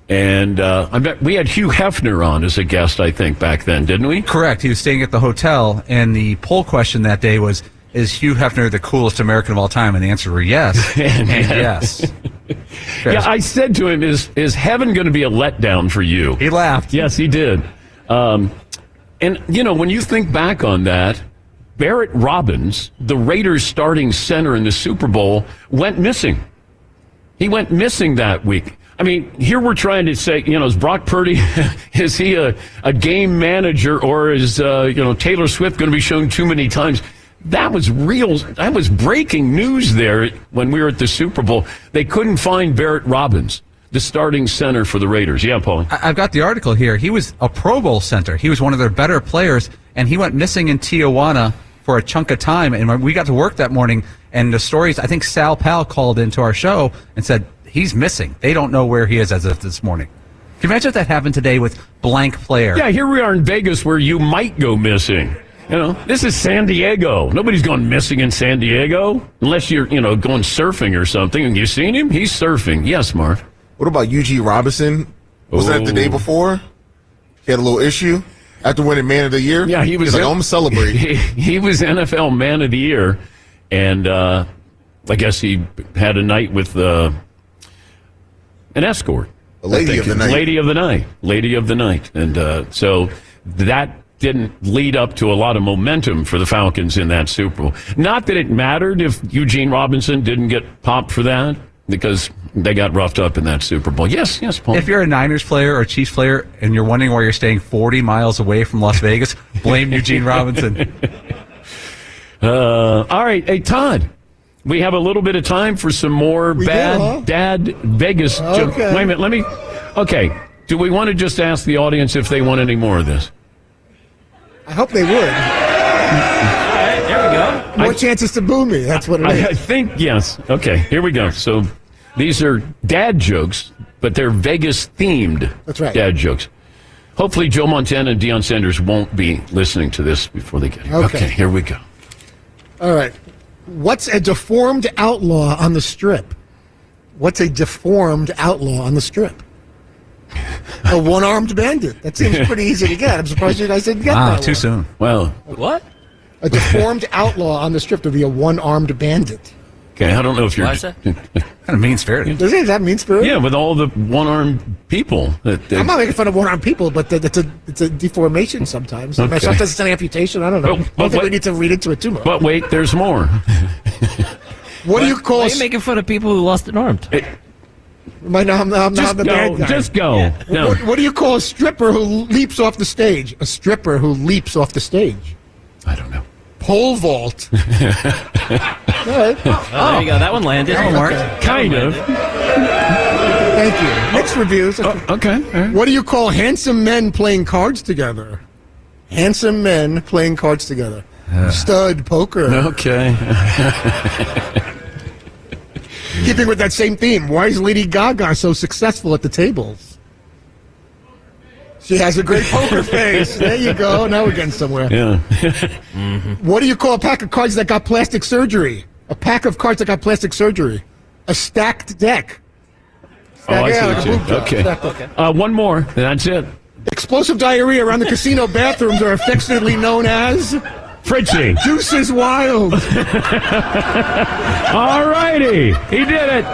And I bet we had Hugh Hefner on as a guest, I think, back then, didn't we? Correct. He was staying at the hotel, and the poll question that day was, is Hugh Hefner the coolest American of all time? And the answer were yes. and yes. Yeah, I said to him, is heaven going to be a letdown for you? He laughed. Yes, he did. And, when you think back on that, Barrett Robbins, the Raiders starting center in the Super Bowl, went missing. He went missing that week. I mean, here we're trying to say, is Brock Purdy, is he a game manager, or is, Taylor Swift going to be shown too many times? That was real. That was breaking news there when we were at the Super Bowl. They couldn't find Barrett Robbins, the starting center for the Raiders. Yeah, Paul. I've got the article here. He was a Pro Bowl center. He was one of their better players, and he went missing in Tijuana for a chunk of time. And we got to work that morning, and the stories, I think Sal Powell called into our show and said, he's missing. They don't know where he is as of this morning. Can you imagine if that happened today with blank player? Yeah, here we are in Vegas where you might go missing. This is San Diego. Nobody's gone missing in San Diego unless you're, going surfing or something. And you seen him? He's surfing. Yes, Marv. What about Eugene Robinson? Was that the day before? He had a little issue after winning Man of the Year? Yeah, he was. He's like, I'm celebrating. He was NFL Man of the Year. And I guess he had a night with an escort. A lady of the night. Lady of the night. And so that didn't lead up to a lot of momentum for the Falcons in that Super Bowl. Not that it mattered if Eugene Robinson didn't get popped for that, because they got roughed up in that Super Bowl. Yes, Paul. If you're a Niners player or a Chiefs player and you're wondering why you're staying 40 miles away from Las Vegas, blame Eugene Robinson. All right. Hey, Todd, we have a little bit of time for some more dad Vegas jokes. Wait a minute. Okay. Do we want to just ask the audience if they want any more of this? I hope they would. All right, there we go. More chances to boo me. That's what it is. I think, yes. Okay, here we go. So these are dad jokes, but they're Vegas-themed dad jokes. Hopefully Joe Montana and Deion Sanders won't be listening to this before they get here. Okay, here we go. All right. What's a deformed outlaw on the Strip? What's a deformed outlaw on the Strip? A one-armed bandit. That seems pretty easy to get. I'm surprised you guys didn't get that too soon. Well, what? A deformed outlaw on the Strip would be a one-armed bandit. Okay, I don't know if you're... Why is that? Kind of mean-spirited. Does that mean-spirited? Yeah, with all the one-armed people. I'm not making fun of one-armed people, but it's a deformation sometimes. Okay. Sometimes it's an amputation. I don't know. I don't think we need to read into it too much. But wait, there's more. What do you call... Why are you making fun of people who lost an arm? I'm not the bad guy. Just go. Yeah. No. What do you call a stripper who leaps off the stage? A stripper who leaps off the stage. I don't know. Pole vault. All right. There you go. That one landed. That one worked. Kind of. Thank you. Mixed reviews. Okay. Right. What do you call handsome men playing cards together? Handsome men playing cards together. Stud poker. Okay. Keeping with that same theme, why is Lady Gaga so successful at the tables? She has a great poker face. There you go. Now we're getting somewhere. Yeah. What do you call a pack of cards that got plastic surgery? A pack of cards that got plastic surgery. A stacked deck. I see like what a you- blue jack. Okay. Stacked deck. One more. That's it. Explosive diarrhea around the casino bathrooms are affectionately known as... Fritzy. Juice is wild. All righty. He did it.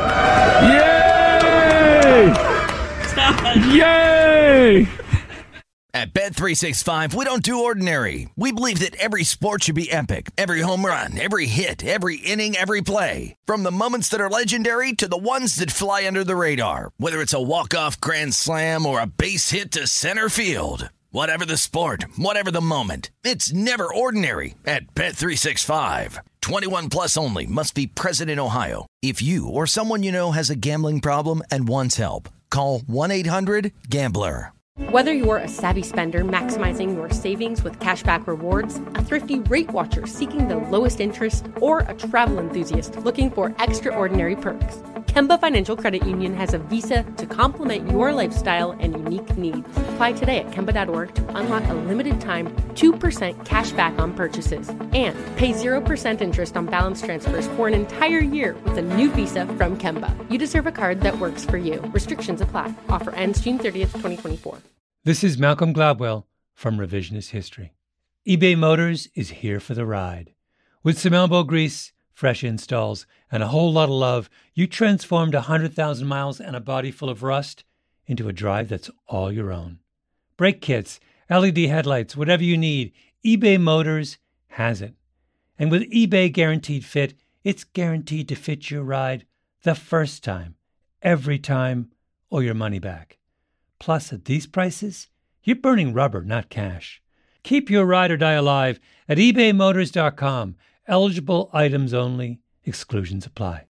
Yay! Yay! At Bet365, we don't do ordinary. We believe that every sport should be epic. Every home run, every hit, every inning, every play. From the moments that are legendary to the ones that fly under the radar. Whether it's a walk-off grand slam or a base hit to center field. Whatever the sport, whatever the moment. It's never ordinary at Bet365. 21 plus only. Must be present in Ohio. If you or someone you know has a gambling problem and wants help, call 1-800-GAMBLER. Whether you're a savvy spender maximizing your savings with cashback rewards, a thrifty rate watcher seeking the lowest interest, or a travel enthusiast looking for extraordinary perks, Kemba Financial Credit Union has a visa to complement your lifestyle and unique needs. Apply today at Kemba.org to unlock a limited time 2% cash back on purchases and pay 0% interest on balance transfers for an entire year with a new visa from Kemba. You deserve a card that works for you. Restrictions apply. Offer ends June 30th, 2024. This is Malcolm Gladwell from Revisionist History. eBay Motors is here for the ride. With some elbow grease, fresh installs, and a whole lot of love, you transformed 100,000 miles and a body full of rust into a drive that's all your own. Brake kits, LED headlights, whatever you need, eBay Motors has it. And with eBay Guaranteed Fit, it's guaranteed to fit your ride the first time, every time, or your money back. Plus, at these prices, you're burning rubber, not cash. Keep your ride or die alive at ebaymotors.com. Eligible items only. Exclusions apply.